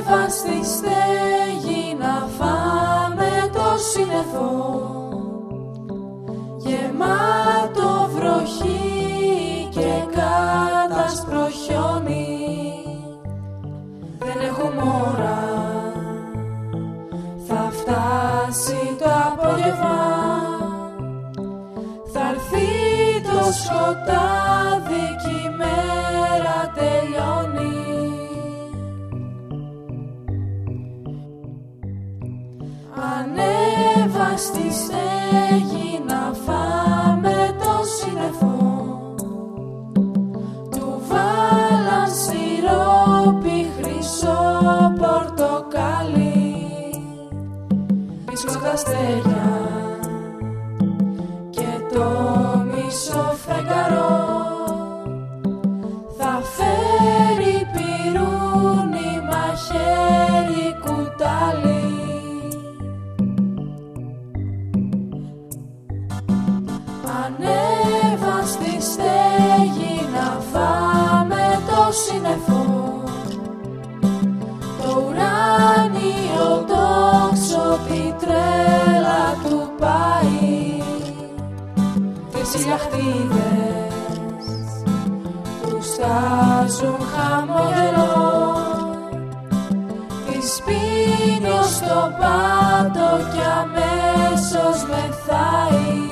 Ανέβα στη στέγη να φάμε το σύννεφο, γεμάτο βροχή και κάτασπρο χιόνι. Δεν έχουμε ώρα, θα φτάσει το απόγευμα, θα έρθει το σκοτάδι κι η μέρα τελειώνει. Ανέβα στη στέγη να φάμε το σύννεφο, του βάλαν σιρόπι χρυσό πορτοκάλι, πίσω στα αστέρια και το μισό φεγγαρό θα φέρει πυρούνι, μαχαίρι, κουτάλι. Ανέβα στη στέγη να φάμε το σύννεφο, το ουράνιο τόξο τη τρέλα του πάει, τις ηλιαχτίδες που στάζουν χαμόγελο, τις πίνει ως το πάτο κι αμέσως μεθάει.